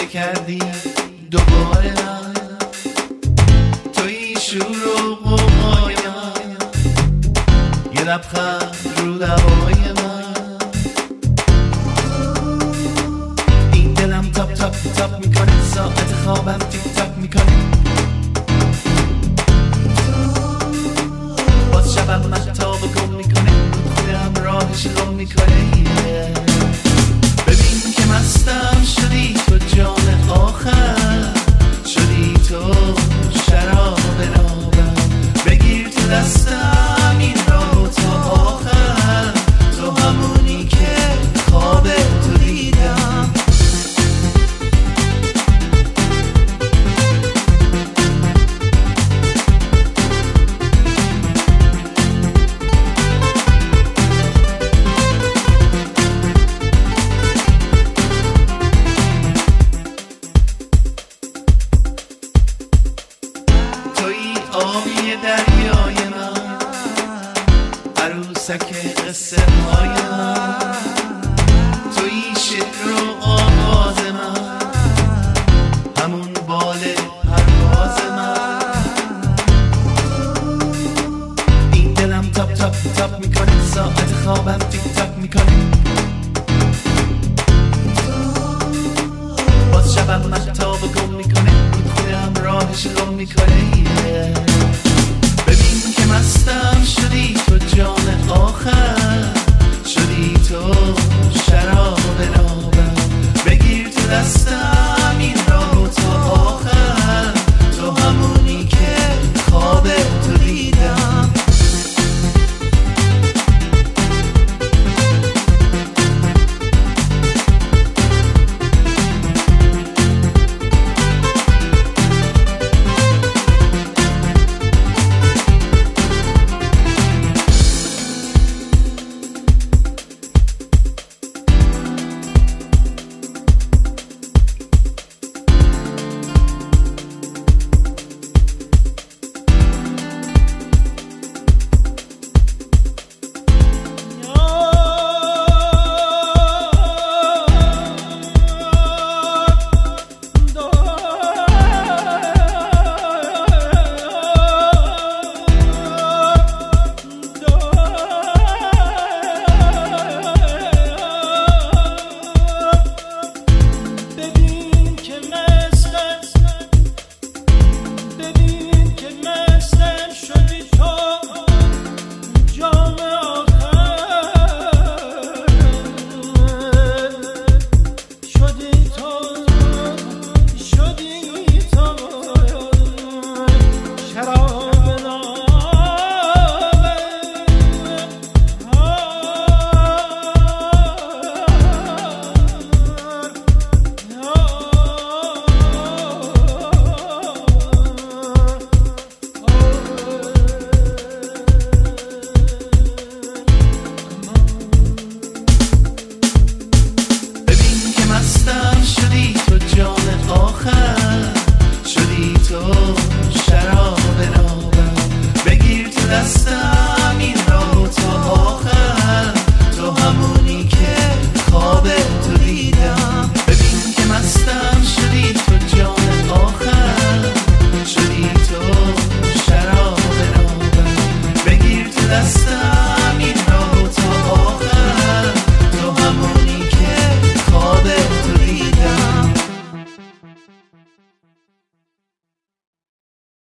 کردی دوباره من، توی شور و قوقای من، یه لبخند رو لبای من. این دلم تاپ تاپ تاپ میکنه، ساعت خوابم تیک تاک میکنه، باز شبم محتاب گم میکنه، خودم راهش گم میکنه. ببین که مستم شدی تو جام آخر، شدی تو شراب رابم، بگیر تو دستم این را تا آخر، تو همونی که خواب تو دیدم. آبی دریای من، عروسک قصه های من، توی شعر و آواز من، همون بال پرواز من. این دلم تاپ تاپ تاپ میکنه، ساعت خوابم تیک تاک میکنه، باز شبم محتاب گم میکنه، خودم راهش گم میکنه. ببین که مستم شدی تو جام آخر،